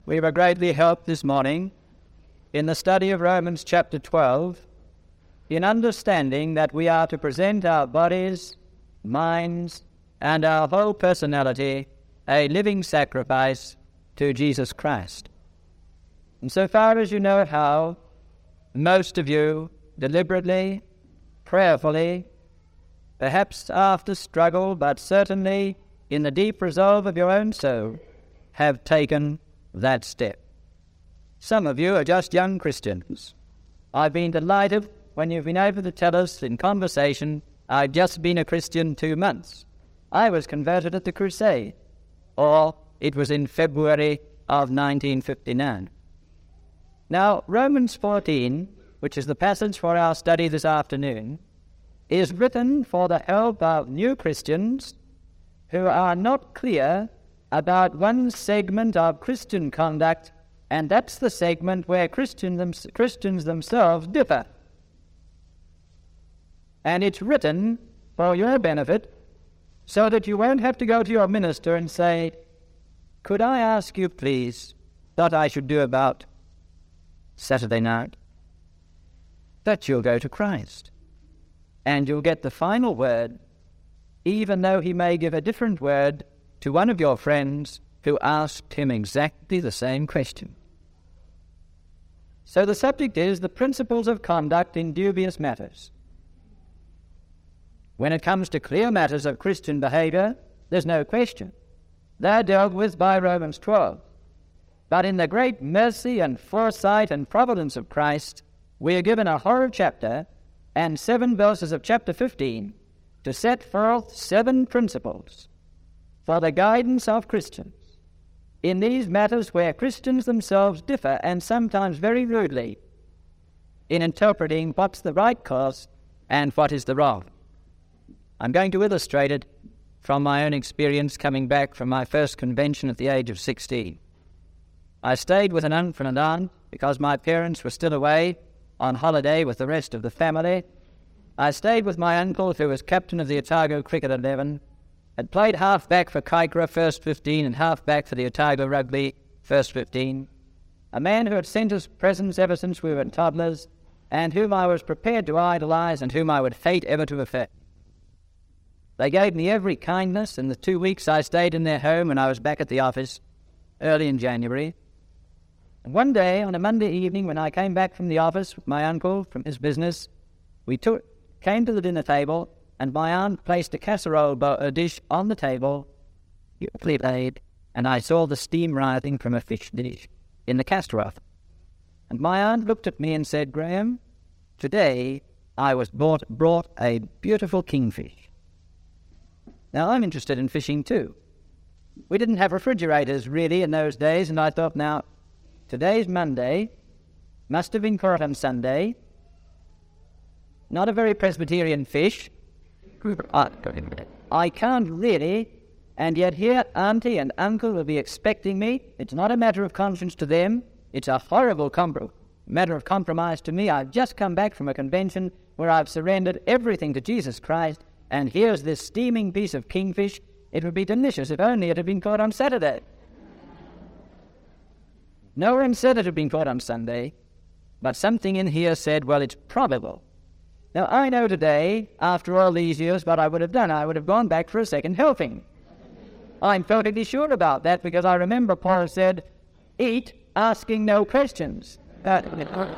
We were greatly helped this morning in the study of Romans chapter 12 in understanding that we are to present our bodies, minds, and our whole personality a living sacrifice to Jesus Christ. And so far as you know how, most of you deliberately, prayerfully, perhaps after struggle, but certainly in the deep resolve of your own soul, have taken that step. Some of you are just young Christians. I've been delighted when you've been able to tell us in conversation, I've just been a Christian 2 months. I was converted at the crusade, or it was in February of 1959. Now, Romans 14, which is the passage for our study this afternoon, is written for the help of new Christians who are not clear about one segment of Christian conduct, and that's the segment where Christians themselves differ. And it's written for your benefit so that you won't have to go to your minister and say, "Could I ask you, please, what I should do about Saturday night?" That you'll go to Christ, and you'll get the final word, even though he may give a different word to one of your friends who asked him exactly the same question. So the subject is the principles of conduct in dubious matters. When it comes to clear matters of Christian behavior, there's no question. They're dealt with by Romans 12. But in the great mercy and foresight and providence of Christ, we are given a whole chapter and 7 verses of chapter 15 to set forth 7 principles for the guidance of Christians in these matters where Christians themselves differ, and sometimes very rudely, in interpreting what's the right course and what is the wrong. I'm going to illustrate it from my own experience coming back from my first convention at the age of 16. I stayed with an uncle and aunt because my parents were still away on holiday with the rest of the family. I stayed with my uncle, who was captain of the Otago Cricket 11, had played half-back for Kaikra first 15 and half-back for the Otago Rugby first 15, a man who had sent us presents ever since we were toddlers, and whom I was prepared to idolize and whom I would hate ever to offend. They gave me every kindness in the 2 weeks I stayed in their home when I was back at the office early in January. And one day, on a Monday evening, when I came back from the office with my uncle from his business, we came to the dinner table, and my aunt placed a casserole dish on the table, beautifully laid, and I saw the steam rising from a fish dish in the casserole. And my aunt looked at me and said, "Graham, today I was brought a beautiful kingfish." Now, I'm interested in fishing too. We didn't have refrigerators really in those days, and I thought, now, today's Monday, must have been caught on Sunday, not a very Presbyterian fish. I can't really, and yet here Auntie and Uncle will be expecting me. It's not a matter of conscience to them. It's a horrible matter of compromise to me. I've just come back from a convention where I've surrendered everything to Jesus Christ, and here's this steaming piece of kingfish. It would be delicious if only it had been caught on Saturday. No one said it had been caught on Sunday, but something in here said, well, it's probable. Now, I know today, after all these years, what I would have done. I would have gone back for a second helping. I'm perfectly sure about that, because I remember Paul said, "Eat, asking no questions." But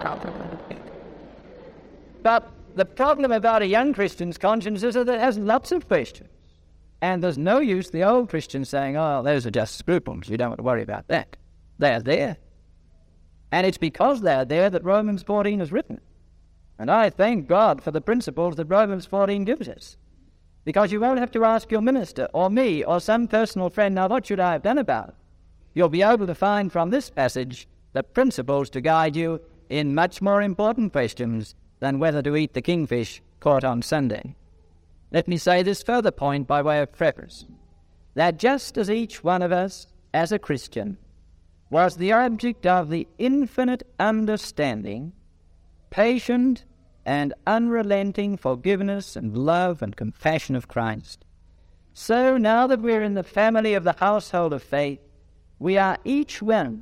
the problem about a young Christian's conscience is that it has lots of questions. And there's no use the old Christians saying, "Oh, those are just scruples. You don't want to worry about that." They're there. And it's because they're there that Romans 14 is written. And I thank God for the principles that Romans 14 gives us. Because you won't have to ask your minister or me or some personal friend, "Now, what should I have done about it?" You'll be able to find from this passage the principles to guide you in much more important questions than whether to eat the kingfish caught on Sunday. Let me say this further point by way of preface, that just as each one of us, as a Christian, was the object of the infinite understanding, patient and unrelenting forgiveness and love and compassion of Christ, so now that we're in the family of the household of faith, we are each one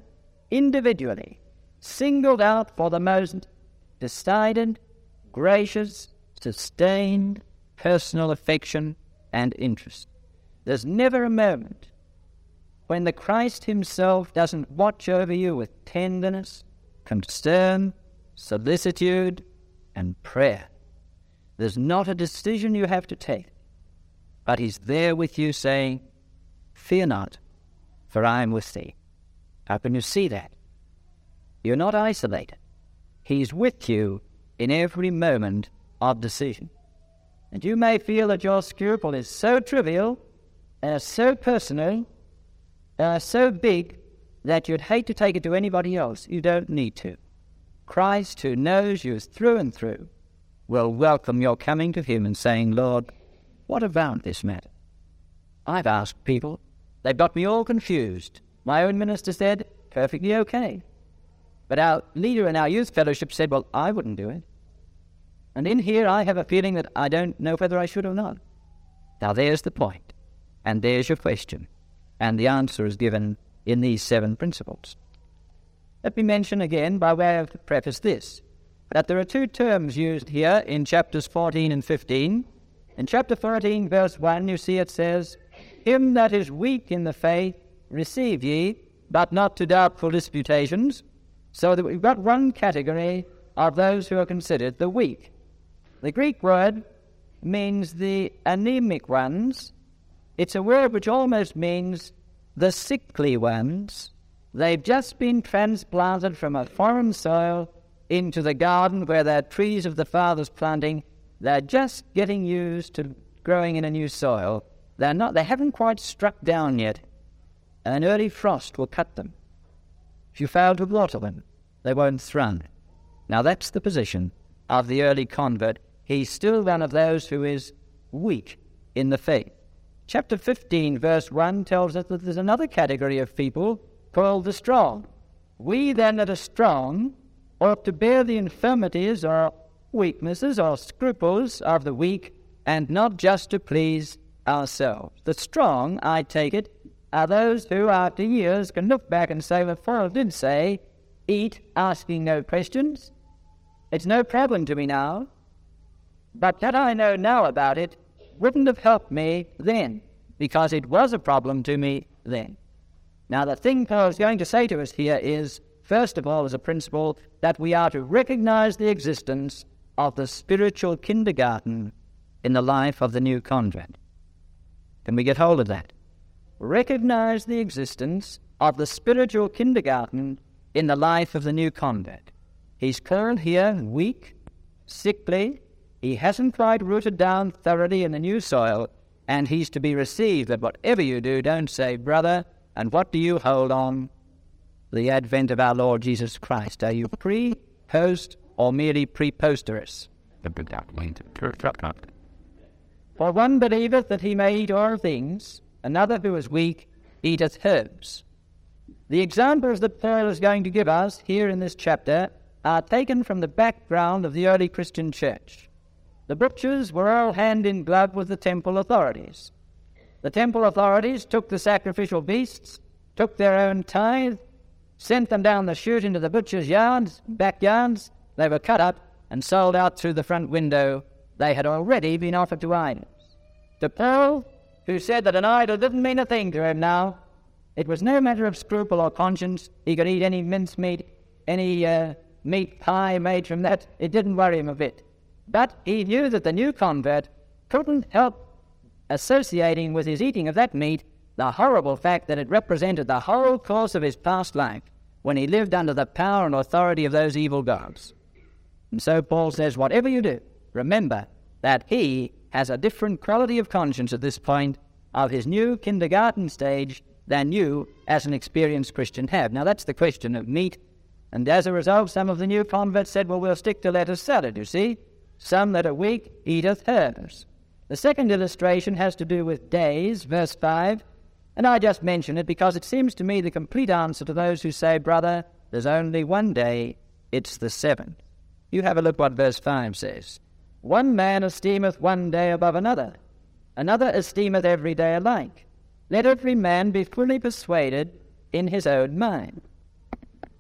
individually, singled out for the most decided, gracious, sustained personal affection and interest. There's never a moment when the Christ himself doesn't watch over you with tenderness, concern, solicitude, and prayer. There's not a decision you have to take, but he's there with you saying, "Fear not, for I am with thee." How can you see that? You're not isolated. He's with you in every moment of decision. And you may feel that your scruple is so trivial and so personal and so big that you'd hate to take it to anybody else. You don't need to. Christ, who knows you through and through, will welcome your coming to him and saying, "Lord, what about this matter?" I've asked people. They've got me all confused. My own minister said, "Perfectly okay." But our leader in our youth fellowship said, "Well, I wouldn't do it." And in here I have a feeling that I don't know whether I should or not. Now there's the point, and there's your question, and the answer is given in these 7 principles. Let me mention again, by way of preface, this, that there are 2 terms used here in chapters 14 and 15. In chapter 14, verse 1, you see it says, "Him that is weak in the faith receive ye, but not to doubtful disputations." So that we've got one category of those who are considered the weak. The Greek word means the anemic ones. It's a word which almost means the sickly ones. They've just been transplanted from a foreign soil into the garden where they're trees of the Father's planting. They're just getting used to growing in a new soil. They haven't quite struck down yet. An early frost will cut them. If you fail to water them, they won't thrive. Now that's the position of the early convert. He's still one of those who is weak in the faith. Chapter 15, verse 1 tells us that there's another category of people called the strong. "We then that are strong ought to bear the infirmities or weaknesses or scruples of the weak, and not just to please ourselves." The strong, I take it, are those who, after years, can look back and say, "Well, Paul did say, eat, asking no questions. It's no problem to me now. But that I know now about it wouldn't have helped me then, because it was a problem to me then." Now, the thing Paul's going to say to us here is, first of all, as a principle, that we are to recognize the existence of the spiritual kindergarten in the life of the new convert. Can we get hold of that? Recognize the existence of the spiritual kindergarten in the life of the new convert. He's called here weak, sickly. He hasn't quite rooted down thoroughly in the new soil, and he's to be received. That whatever you do, don't say, "Brother, and what do you hold on the advent of our Lord Jesus Christ? Are you pre, post, or merely preposterous?" "For one believeth that he may eat all things, another who is weak eateth herbs." The examples that Paul is going to give us here in this chapter are taken from the background of the early Christian church. The butchers were all hand in glove with the temple authorities. The temple authorities took the sacrificial beasts, took their own tithe, sent them down the chute into the butchers' yards, backyards. They were cut up and sold out through the front window. They had already been offered to idols. To Paul, who said that an idol didn't mean a thing to him now, it was no matter of scruple or conscience. He could eat any mincemeat, any meat pie made from that. It didn't worry him a bit. But he knew that the new convert couldn't help associating with his eating of that meat the horrible fact that it represented the whole course of his past life when he lived under the power and authority of those evil gods. And so Paul says, whatever you do, remember that he has a different quality of conscience at this point of his new kindergarten stage than you as an experienced Christian have. Now that's the question of meat, and as a result some of the new converts said, well, we'll stick to lettuce salad, you see. Some that are weak eateth herbs. The second illustration has to do with days, verse 5, and I just mention it because it seems to me the complete answer to those who say, brother, there's only one day, it's the seventh. You have a look what verse 5 says. One man esteemeth one day above another, another esteemeth every day alike. Let every man be fully persuaded in his own mind.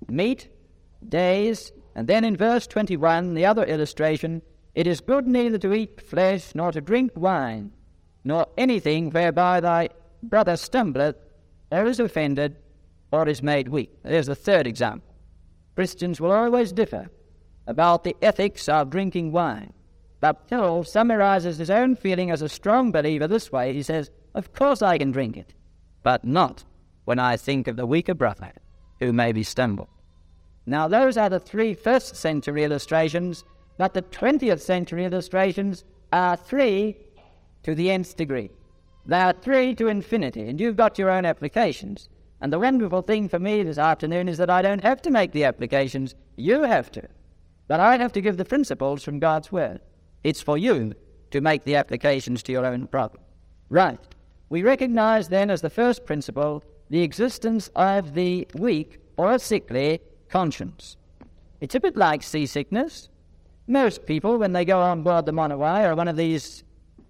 meat, days, and then in verse 21, the other illustration, it is good neither to eat flesh, nor to drink wine, nor anything whereby thy brother stumbleth, or is offended, or is made weak. There's the third example. Christians will always differ about the ethics of drinking wine. But Paul summarizes his own feeling as a strong believer this way. He says, of course I can drink it, but not when I think of the weaker brother who may be stumbled. Now those are the 3 first century illustrations, but the 20th century illustrations are 3 to the nth degree. They are 3 to infinity, and you've got your own applications. And the wonderful thing for me this afternoon is that I don't have to make the applications. You have to. But I have to give the principles from God's Word. It's for you to make the applications to your own problem. Right. We recognize then as the first principle the existence of the weak or sickly conscience. It's a bit like seasickness. Most people, when they go on board the Monowai or one of these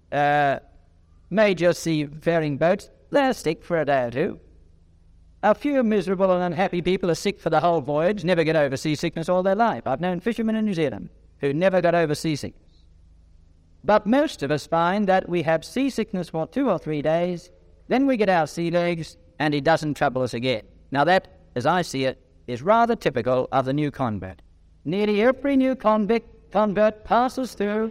major seafaring boats, they're sick for a day or two. A few miserable and unhappy people are sick for the whole voyage, never get over seasickness all their life. I've known fishermen in New Zealand who never got over seasickness. But most of us find that we have seasickness for 2 or 3 days, then we get our sea legs, and it doesn't trouble us again. Now that, as I see it, is rather typical of the new convert. Nearly every new convert passes through.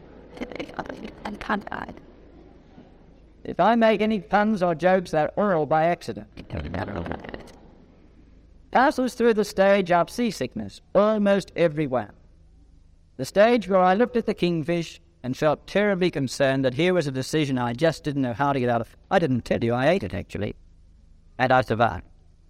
If I make any puns or jokes, they're oral by accident. Passes through the stage of seasickness, almost everyone. The stage where I looked at the kingfish and felt terribly concerned that here was a decision I just didn't know how to get out of. I didn't tell you, I ate it actually. And I survived.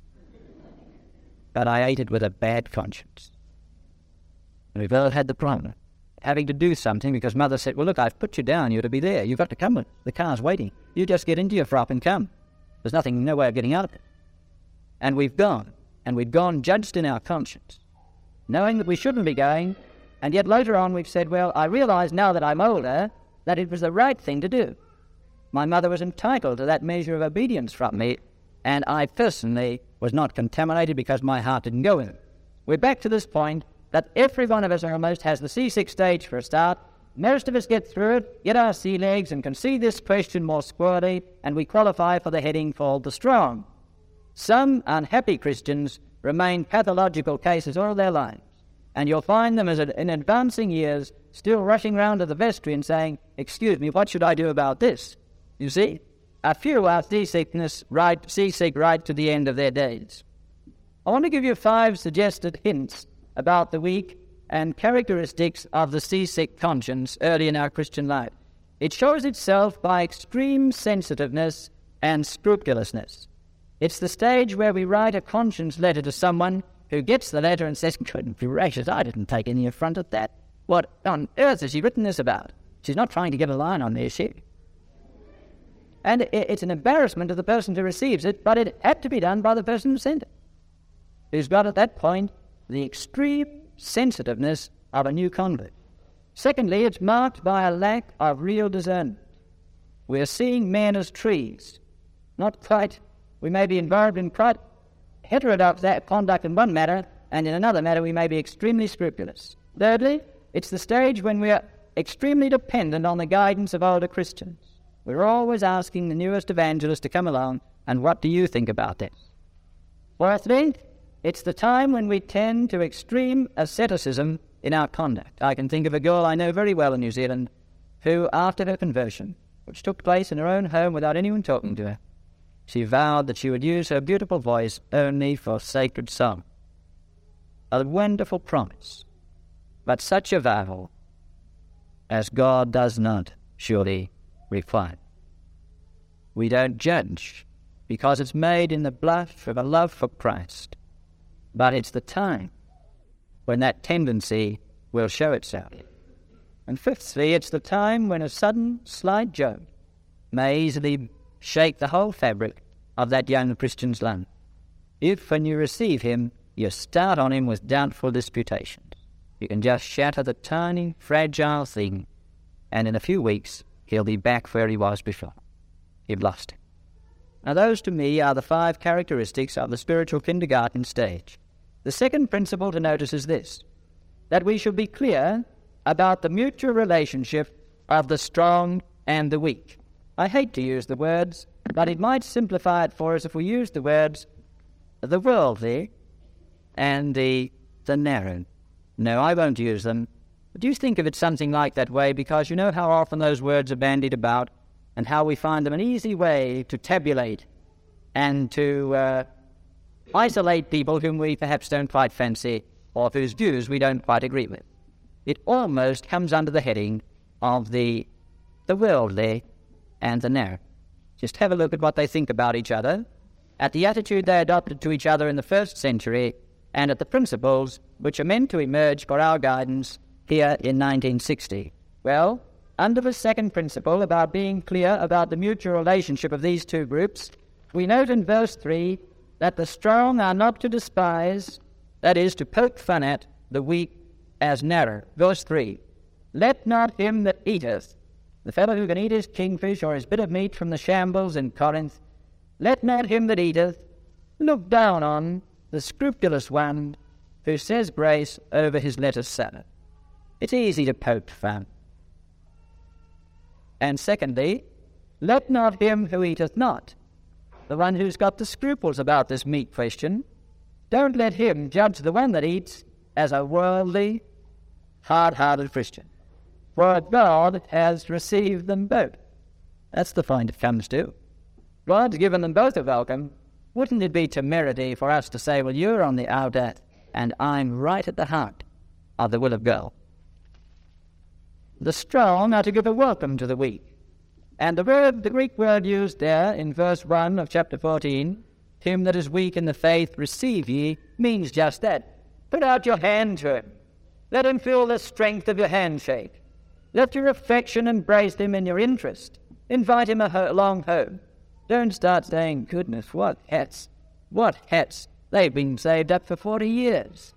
But I ate it with a bad conscience. And we've all had the problem. Having to do something because Mother said, well, look, I've put you down. You're to be there. You've got to come with. The car's waiting. You just get into your frop and come. There's no way of getting out of it. And we've gone. And we've gone judged in our conscience, knowing that we shouldn't be going. And yet later on we've said, well, I realize now that I'm older that it was the right thing to do. My mother was entitled to that measure of obedience from me, and I personally was not contaminated because my heart didn't go in it. We're back to this point that every one of us almost has the seasick stage for a start. Most of us get through it, get our sea legs, and can see this question more squarely, and we qualify for the heading called the strong. Some unhappy Christians remain pathological cases all their lives, and you'll find them as in advancing years still rushing round to the vestry and saying, excuse me, what should I do about this? You see, a few are seasick right to the end of their days. I want to give you 5 suggested hints about the weak and characteristics of the seasick conscience early in our Christian life. It shows itself by extreme sensitiveness and scrupulousness. It's the stage where we write a conscience letter to someone who gets the letter and says, good gracious, I didn't take any affront at that. What on earth has she written this about? She's not trying to get a line on there, is she? And it's an embarrassment to the person who receives it, but it had to be done by the person who sent it, who's got at that point the extreme sensitiveness of a new convert. Secondly, it's marked by a lack of real discernment. We're seeing men as trees, not quite. We may be involved in quite heterodox conduct in one matter, and in another matter we may be extremely scrupulous. Thirdly, it's the stage when we are extremely dependent on the guidance of older Christians. We're always asking the newest evangelist to come along, and what do you think about this? Fourthly, it's the time when we tend to extreme asceticism in our conduct. I can think of a girl I know very well in New Zealand who, after her conversion, which took place in her own home without anyone talking to her, she vowed that she would use her beautiful voice only for sacred song. A wonderful promise, but such a vow as God does not surely require. We don't judge because it's made in the blush of a love for Christ, but it's the time when that tendency will show itself. And fifthly, it's the time when a sudden, slight joke may easily shake the whole fabric of that young Christian's life. If, when you receive him, you start on him with doubtful disputations, you can just shatter the tiny, fragile thing, and in a few weeks, he'll be back where he was before. You've lost him. Now those, to me, are the 5 characteristics of the spiritual kindergarten stage. The second principle to notice is this, that we should be clear about the mutual relationship of the strong and the weak. I hate to use the words, but it might simplify it for us if we use the words the worldly and the narrow. No, I won't use them. But do you think of it something like that way? Because you know how often those words are bandied about and how we find them an easy way to tabulate and to isolate people whom we perhaps don't quite fancy or whose views we don't quite agree with. It almost comes under the heading of the worldly and the narrow. Just have a look at what they think about each other, at the attitude they adopted to each other in the first century, and at the principles which are meant to emerge for our guidance here in 1960. Well, under the second principle about being clear about the mutual relationship of these two groups, we note in verse 3 that the strong are not to despise, that is, to poke fun at, the weak as narrow. Verse 3, let not him that eateth, the fellow who can eat his kingfish or his bit of meat from the shambles in Corinth, let not him that eateth look down on the scrupulous one who says grace over his lettuce salad. It's easy to poke fun. And secondly, let not him who eateth not, the one who's got the scruples about this meat question, don't let him judge the one that eats as a worldly, hard-hearted Christian. For God has received them both. That's the point it comes to. God's given them both a welcome. Wouldn't it be temerity for us to say, well, you're on the outer and I'm right at the heart of the will of God? The strong are to give a welcome to the weak. And the Greek word used there in verse 1 of chapter 14, him that is weak in the faith, receive ye, means just that. Put out your hand to him. Let him feel the strength of your handshake. Let your affection embrace him in your interest. Invite him along home. Don't start saying, goodness, what hats. They've been saved up for 40 years.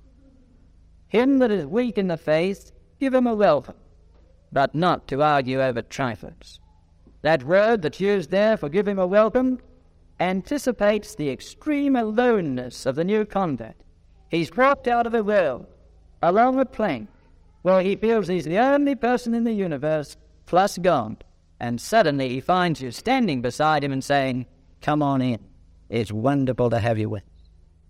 Him that is weak in the faith, give him a welcome, but not to argue over trifles. That word that's used there for give him a welcome anticipates the extreme aloneness of the new convert. He's dropped out of the world along a plank where he feels he's the only person in the universe plus God, and suddenly he finds you standing beside him and saying, come on in. It's wonderful to have you with us.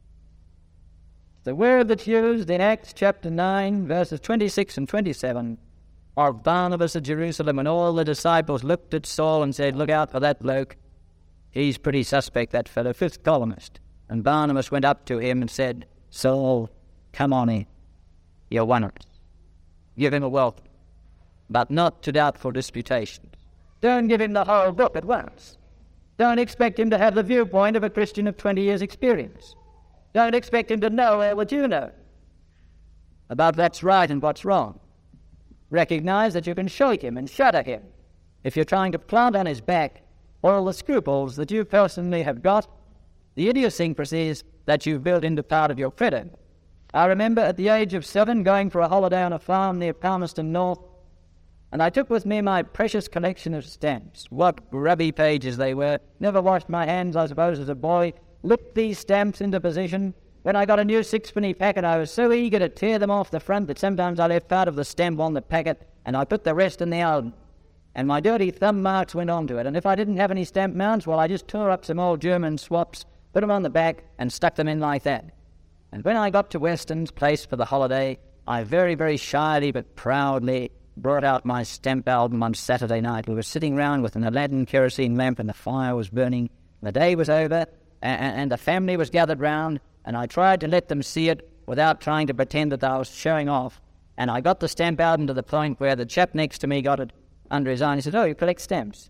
The word that's used in Acts chapter 9, verses 26 and 27, are Barnabas at Jerusalem, and all the disciples looked at Saul and said, look out for that bloke. He's pretty suspect, that fellow, fifth columnist. And Barnabas went up to him and said, Saul, come on in. You're one of us. Give him a welcome, but not to doubtful disputations. Don't give him the whole book at once. Don't expect him to have the viewpoint of a Christian of 20 years' experience. Don't expect him to know what you know about what's right and what's wrong. Recognize that you can shake him and shudder him if you're trying to plant on his back all the scruples that you personally have got, the idiosyncrasies that you've built into part of your credit. I remember at the age of 7 going for a holiday on a farm near Palmerston North, and I took with me my precious collection of stamps. What grubby pages they were. Never washed my hands, I suppose, as a boy. Looked these stamps into position. When I got a new sixpenny packet, I was so eager to tear them off the front that sometimes I left part of the stamp on the packet, and I put the rest in the album. And my dirty thumb marks went onto it. And if I didn't have any stamp mounts, well, I just tore up some old German swaps, put them on the back, and stuck them in like that. And when I got to Weston's place for the holiday, I very, very shyly but proudly brought out my stamp album on Saturday night. We were sitting round with an Aladdin kerosene lamp and the fire was burning. The day was over and the family was gathered round, and I tried to let them see it without trying to pretend that I was showing off. And I got the stamp album to the point where the chap next to me got it under his eye and he said, oh, you collect stamps?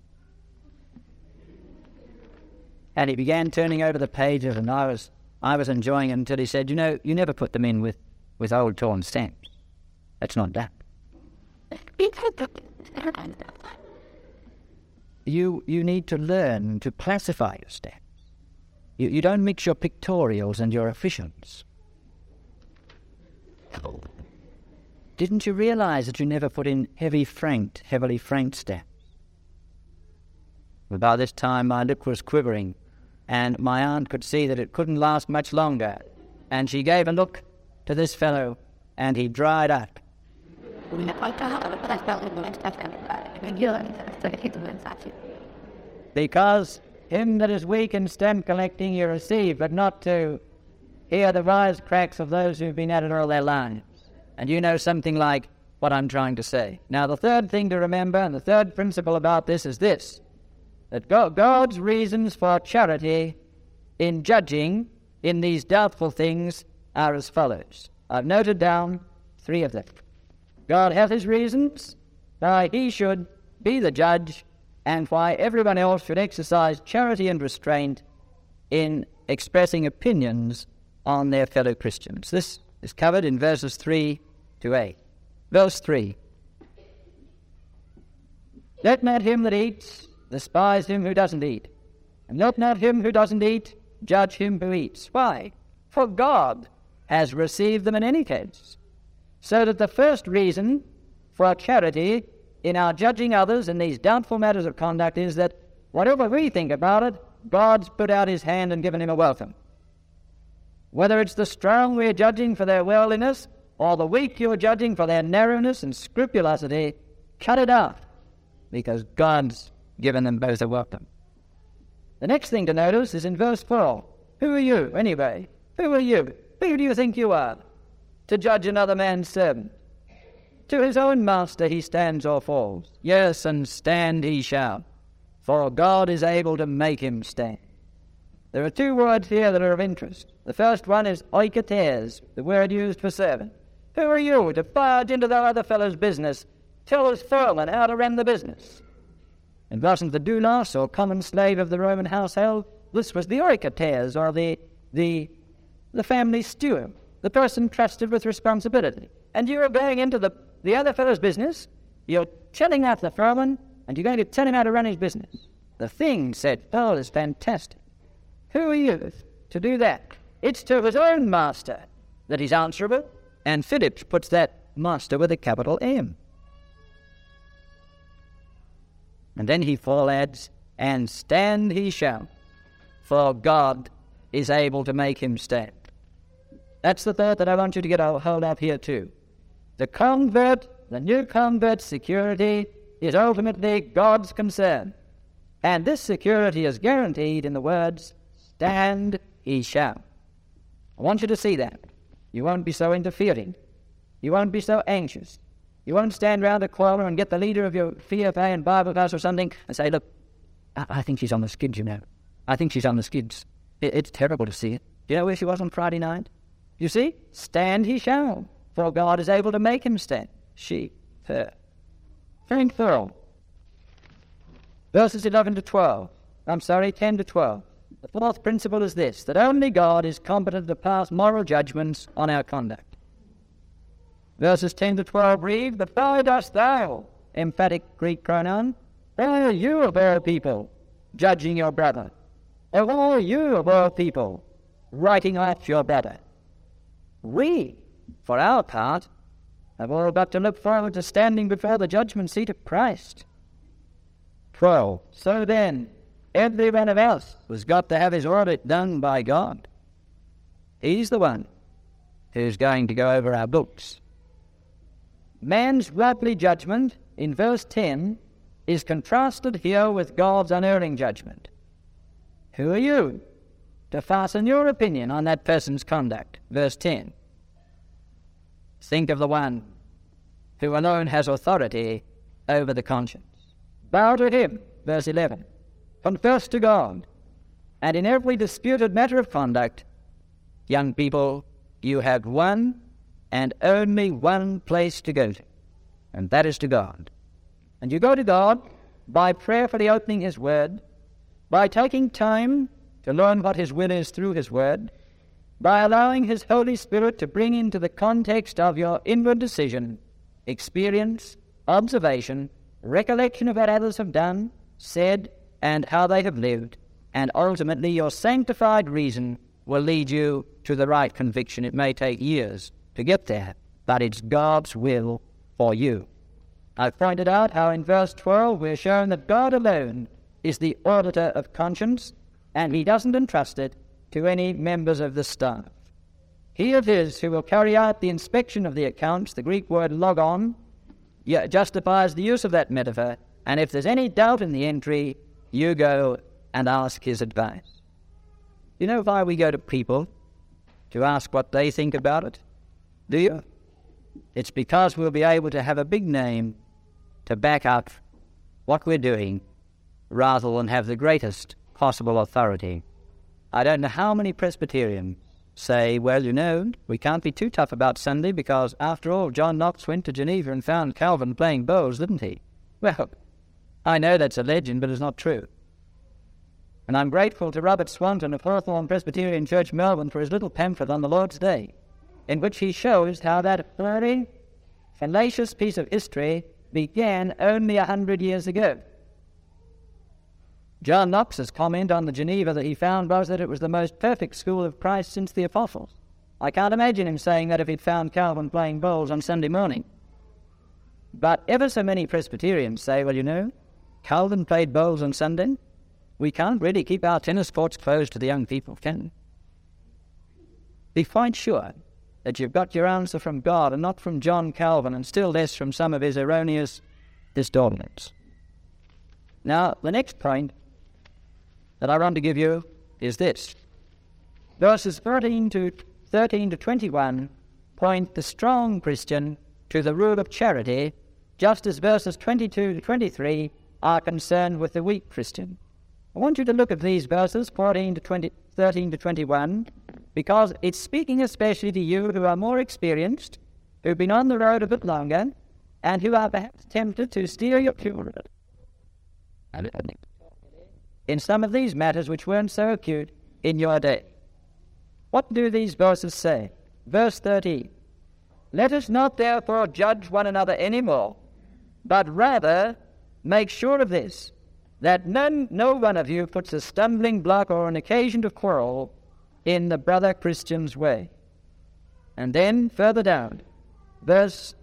And he began turning over the pages, and I was enjoying it until he said, you know, you never put them in with old torn stamps. That's not done. You need to learn to classify your stamps. You don't mix your pictorials and your officials. Didn't you realize that you never put in heavily franked stamps? Well, by this time my lip was quivering, and my aunt could see that it couldn't last much longer. And she gave a look to this fellow, and he dried up. Because him that is weak in stamp collecting you receive, but not to hear the wisecracks of those who've been at it all their lives. And you know something like what I'm trying to say. Now, the third thing to remember, and the third principle about this is this, that God's reasons for charity in judging in these doubtful things are as follows. I've noted down 3 of them. God has his reasons why he should be the judge and why everyone else should exercise charity and restraint in expressing opinions on their fellow Christians. This is covered in verses 3 to 8. Verse 3. Let not him that eats despise him who doesn't eat, and let not him who doesn't eat judge him who eats. Why? For God has received them in any case. So that the first reason for charity in our judging others in these doubtful matters of conduct is that whatever we think about it, God's put out his hand and given him a welcome. Whether it's the strong we're judging for their worldliness, or the weak you're judging for their narrowness and scrupulosity, cut it out, because God's given them both a welcome. The next thing to notice is in verse 4. Who are you, anyway? Who are you? Who do you think you are, to judge another man's servant? To his own master he stands or falls. Yes, and stand he shall, for God is able to make him stand. There are 2 words here that are of interest. The first one is oikotes, the word used for servant. Who are you to barge into the other fellow's business, tell his foreman how to run the business? It wasn't the doulos or common slave of the Roman household. This was the oikotes, or the family steward, the person trusted with responsibility. And you are going into the other fellow's business, you're telling out the foreman, and you're going to tell him how to run his business. The thing, said Paul, is fantastic. Who are you to do that? It's to his own master that he's answerable, and Phillips puts that master with a capital M. And then he adds, and stand he shall, for God is able to make him stand. That's the third that I want you to get a hold of here too. The new convert's security is ultimately God's concern. And this security is guaranteed in the words, stand he shall. I want you to see that. You won't be so interfering. You won't be so anxious. You won't stand round a corner and get the leader of your PFA and Bible class or something and say, look, I think she's on the skids, you know. I think she's on the skids. It's terrible to see it. Do you know where she was on Friday night? You see? Stand he shall, for God is able to make him stand. She, her. Frank Thurl. Verses 10 to 12. The fourth principle is this, that only God is competent to pass moral judgments on our conduct. Verses 10 to 12 read, but why dost thou, emphatic Greek pronoun, why are you of all people judging your brother? Or why are you of all people writing off your brother? We, for our part, have all got to look forward to standing before the judgment seat of Christ. 12. So then, every one of us has got to have his audit done by God. He's the one who's going to go over our books. Man's worldly judgment, in verse 10, is contrasted here with God's unerring judgment. Who are you to fasten your opinion on that person's conduct? Verse 10. Think of the one who alone has authority over the conscience. Bow to him, verse 11. Confess to God. And in every disputed matter of conduct, young people, you have one and only one place to go to, and that is to God. And you go to God by prayerfully opening his word, by taking time to learn what his will is through his word, by allowing his Holy Spirit to bring into the context of your inward decision, experience, observation, recollection of what others have done, said, and how they have lived, and ultimately your sanctified reason will lead you to the right conviction. It may take years to get there, but it's God's will for you. I've pointed out how in verse 12 we're shown that God alone is the auditor of conscience, and he doesn't entrust it to any members of the staff. He it is who will carry out the inspection of the accounts. The Greek word logon justifies the use of that metaphor, and if there's any doubt in the entry, you go and ask his advice. You know why we go to people? To ask what they think about it? Do you? It's because we'll be able to have a big name to back up what we're doing rather than have the greatest possible authority. I don't know how many Presbyterians say, well, you know, we can't be too tough about Sunday because, after all, John Knox went to Geneva and found Calvin playing bowls, didn't he? Well, I know that's a legend, but it's not true. And I'm grateful to Robert Swanton of Hawthorne Presbyterian Church, Melbourne, for his little pamphlet on the Lord's Day, in which he shows how that very fallacious piece of history began only 100 years ago. John Knox's comment on the Geneva that he found was that it was the most perfect school of Christ since the Apostles. I can't imagine him saying that if he'd found Calvin playing bowls on Sunday morning. But ever so many Presbyterians say, well, you know, Calvin played bowls on Sunday. We can't really keep our tennis courts closed to the young people, can we? Be quite sure that you've got your answer from God and not from John Calvin, and still less from some of his erroneous distortions. Now, the next point that I want to give you is this. Verses 13 to 21 point the strong Christian to the rule of charity, just as verses 22 to 23 are concerned with the weak Christian. I want you to look at these verses, 13 to 21, because it's speaking especially to you who are more experienced, who've been on the road a bit longer, and who are perhaps tempted to steer your children in some of these matters which weren't so acute in your day. What do these verses say? Verse 13, let us not therefore judge one another any more, but rather make sure of this, that no one of you puts a stumbling block or an occasion to quarrel in the brother Christian's way. And then, further down, verse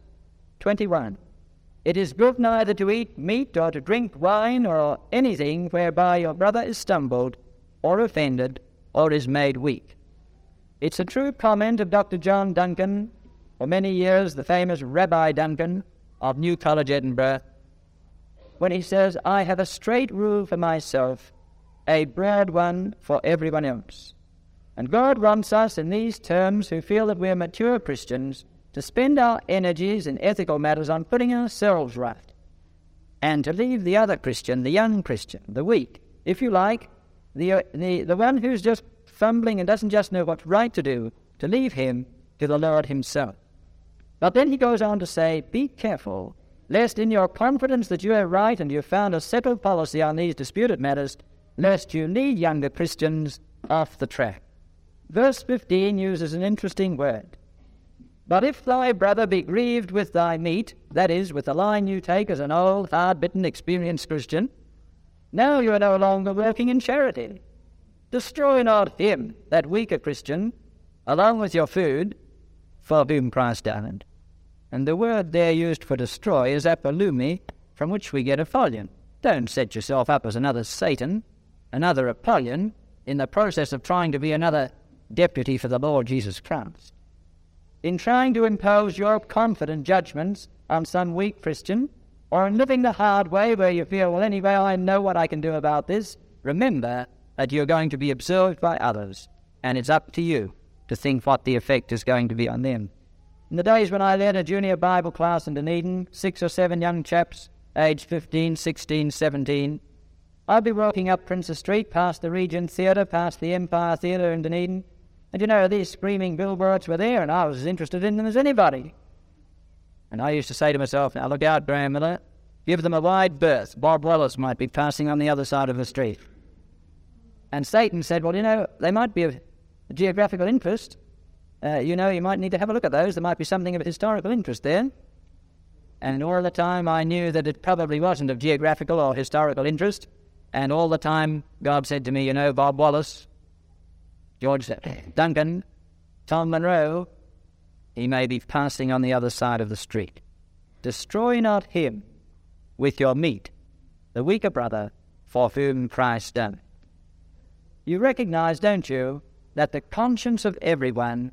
21, it is good neither to eat meat or to drink wine or anything whereby your brother is stumbled or offended or is made weak. It's a true comment of Dr. John Duncan, for many years the famous Rabbi Duncan of New College, Edinburgh, when he says, I have a straight rule for myself, a broad one for everyone else. And God wants us in these terms who feel that we're mature Christians to spend our energies in ethical matters on putting ourselves right, and to leave the other Christian, the young Christian, the weak, if you like, the one who's just fumbling and doesn't just know what's right to do, to leave him to the Lord himself. But then he goes on to say, be careful, lest in your confidence that you are right and you've found a settled policy on these disputed matters, lest you lead younger Christians off the track. Verse 15 uses an interesting word. But if thy brother be grieved with thy meat, that is, with the line you take as an old, hard-bitten, experienced Christian, now you are no longer working in charity. Destroy not him, that weaker Christian, along with your food, for whom Christ died. And the word there used for destroy is apolumi, from which we get Apollyon. Don't set yourself up as another Satan, another Apollyon, in the process of trying to be another deputy for the Lord Jesus Christ. In trying to impose your confident judgments on some weak Christian, or in living the hard way where you feel, well, anyway, I know what I can do about this, remember that you're going to be observed by others, and it's up to you to think what the effect is going to be on them. In the days when I led a junior Bible class in Dunedin, 6 or 7 young chaps, aged 15, 16, 17, I'd be walking up Princess Street, past the Regent Theatre, past the Empire Theatre in Dunedin, and you know, these screaming billboards were there, and I was as interested in them as anybody. And I used to say to myself, now look out, Graham Miller, give them a wide berth. Bob Wallace might be passing on the other side of the street. And Satan said, well, you know, they might be of geographical interest. You might need to have a look at those. There might be something of historical interest there. And all the time I knew that it probably wasn't of geographical or historical interest. And all the time God said to me, you know, Bob Wallace, George Duncan, Tom Monroe, he may be passing on the other side of the street. Destroy not him with your meat, the weaker brother, for whom Christ died. You recognize, don't you, that the conscience of everyone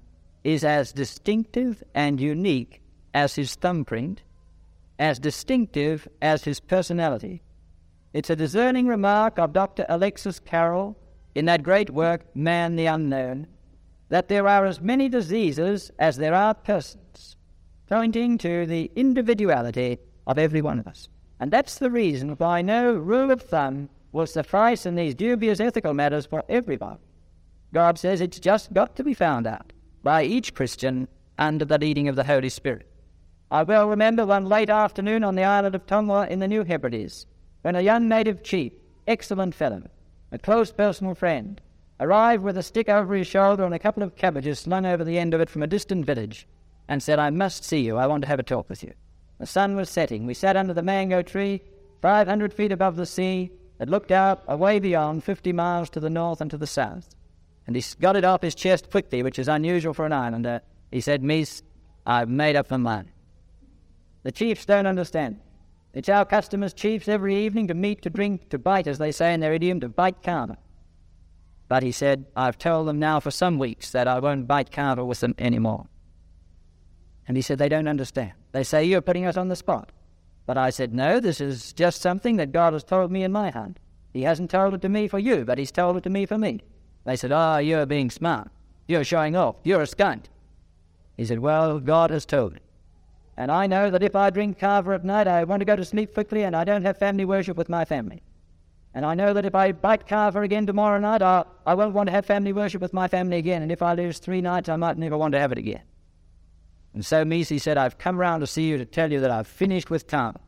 is as distinctive and unique as his thumbprint, as distinctive as his personality. It's a discerning remark of Dr. Alexis Carrel in that great work, Man the Unknown, that there are as many diseases as there are persons, pointing to the individuality of every one of us. And that's the reason why no rule of thumb will suffice in these dubious ethical matters for everybody. God says it's just got to be found out by each Christian under the leading of the Holy Spirit. I well remember one late afternoon on the island of Tonga in the New Hebrides, when a young native chief, excellent fellow, a close personal friend, arrived with a stick over his shoulder and a couple of cabbages slung over the end of it from a distant village, and said, "I must see you. I want to have a talk with you." The sun was setting. We sat under the mango tree, 500 feet above the sea, that looked out away beyond, 50 miles to the north and to the south. And he got it off his chest quickly, which is unusual for an islander. He said, "Mees, I've made up my mind." The chiefs don't understand. It's our custom as chiefs every evening to meet, to drink, to bite, as they say in their idiom, to bite carver. But he said, "I've told them now for some weeks that I won't bite carver with them anymore." And he said, "They don't understand. They say you're putting us on the spot." But I said, "No, this is just something that God has told me in my heart. He hasn't told it to me for you, but he's told it to me for me." They said, "Oh, you're being smart. You're showing off. You're a skunt." He said, "Well, God has told me. And I know that if I drink carver at night, I want to go to sleep quickly and I don't have family worship with my family. And I know that if I bite carver again tomorrow night, I won't want to have family worship with my family again. And if I lose 3 nights, I might never want to have it again. And so Misi said, I've come round to see you to tell you that I've finished with carver."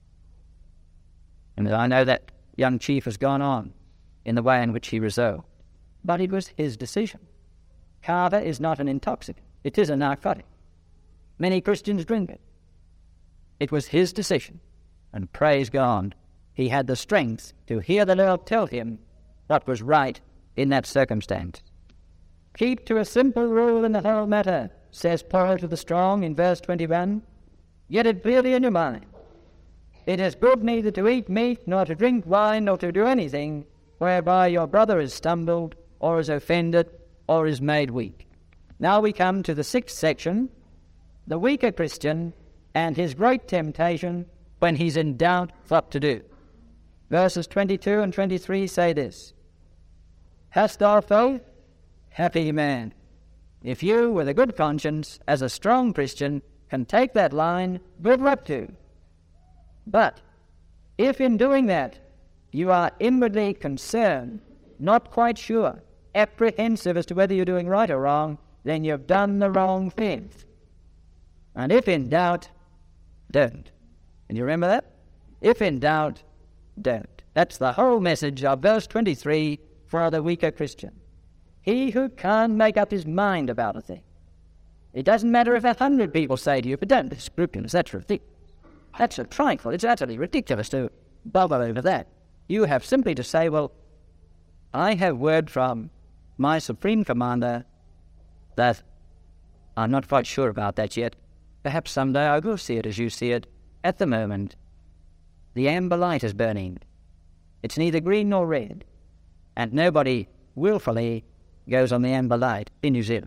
And I know that young chief has gone on in the way in which he resolved. But it was his decision. Carver is not an intoxicant. It is a narcotic. Many Christians drink it. It was his decision. And praise God, he had the strength to hear the Lord tell him what was right in that circumstance. "Keep to a simple rule in the whole matter," says Paul to the strong in verse 21. "Get it clearly in your mind. It is good neither to eat meat, nor to drink wine, nor to do anything whereby your brother is stumbled, or is offended, or is made weak." Now we come to the 6th section, the weaker Christian and his great temptation when he's in doubt what to do. Verses 22 and 23 say this: "Hast thou faith? Happy man, if you, with a good conscience, as a strong Christian, can take that line, good luck to. But if in doing that you are inwardly concerned, not quite sure, apprehensive as to whether you're doing right or wrong, then you've done the wrong thing. And if in doubt, don't." And you remember that? If in doubt, don't. That's the whole message of verse 23 for the weaker Christian. He who can't make up his mind about a thing. It doesn't matter if 100 people say to you, "But don't be scrupulous, that's ridiculous. That's a trifle. It's utterly ridiculous to bother over that." You have simply to say, "Well, I have word from my Supreme Commander that I'm not quite sure about that yet. Perhaps someday I will see it as you see it. At the moment, the amber light is burning. It's neither green nor red, and nobody willfully goes on the amber light in New Zealand."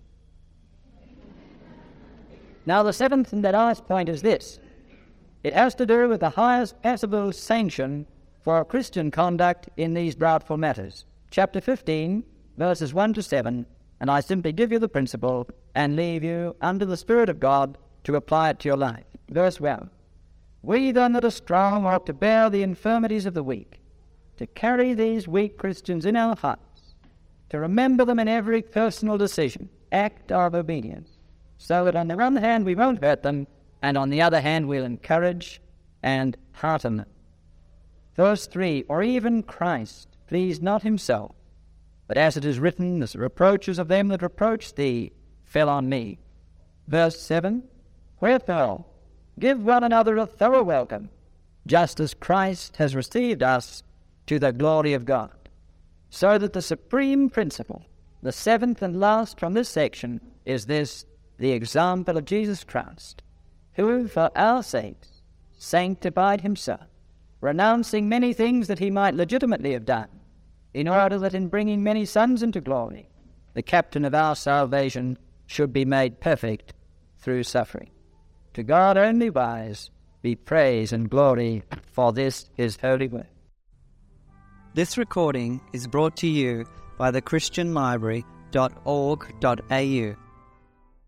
Now the 7th and the last point is this. It has to do with the highest possible sanction for Christian conduct in these doubtful matters. Chapter 15, verses 1 to 7, and I simply give you the principle and leave you under the Spirit of God to apply it to your life. Verse 1. "We then that are strong ought to bear the infirmities of the weak, to carry these weak Christians in our hearts, to remember them in every personal decision, act of obedience, so that on the one hand we won't hurt them, and on the other hand we'll encourage and hearten them." Verse 3, "Or even Christ pleased not himself, but as it is written, the reproaches of them that reproached thee fell on me." Verse 7, "Wherefore give one another a thorough welcome, just as Christ has received us to the glory of God." So that the supreme principle, the 7th and last from this section, is this: the example of Jesus Christ, who for our sakes sanctified himself, renouncing many things that he might legitimately have done, in order that in bringing many sons into glory, the captain of our salvation should be made perfect through suffering. To God only wise be praise and glory for this his holy word. This recording is brought to you by thechristianlibrary.org.au.